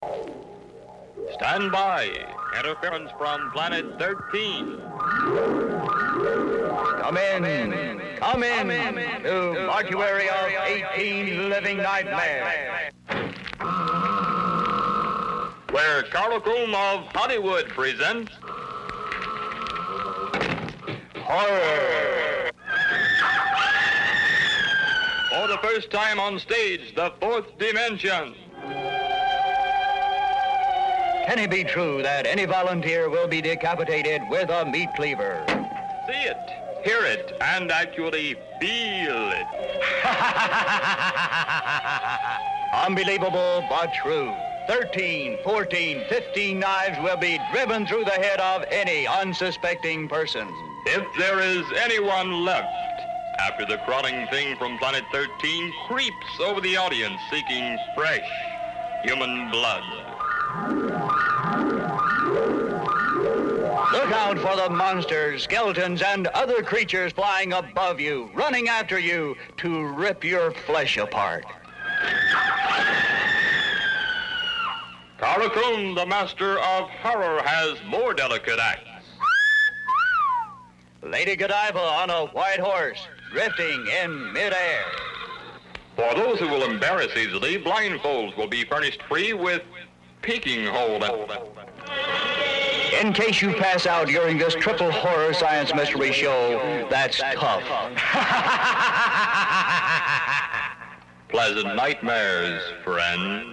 Stand by. Interference from Planet 13. Come in to Mortuary of 18 Living Nightmares, Where Carlo Coon of Hollywood presents Horror. For the first time on stage, The Fourth Dimension. Can it be true that any volunteer will be decapitated with a meat cleaver? See it, hear it, and actually feel it. Unbelievable but true. 13, 14, 15 knives will be driven through the head of any unsuspecting person. If there is anyone left, after the crawling thing from Planet 13 creeps over the audience seeking fresh human blood. Look out for the monsters, skeletons, and other creatures flying above you, running after you to rip your flesh apart. Carlo Coon, the master of horror, has more delicate acts. Lady Godiva on a white horse, drifting in midair. For those who will embarrass easily, blindfolds will be furnished free with peeking hold. In case you pass out during this triple horror science mystery show, that's tough. Pleasant nightmares, friends.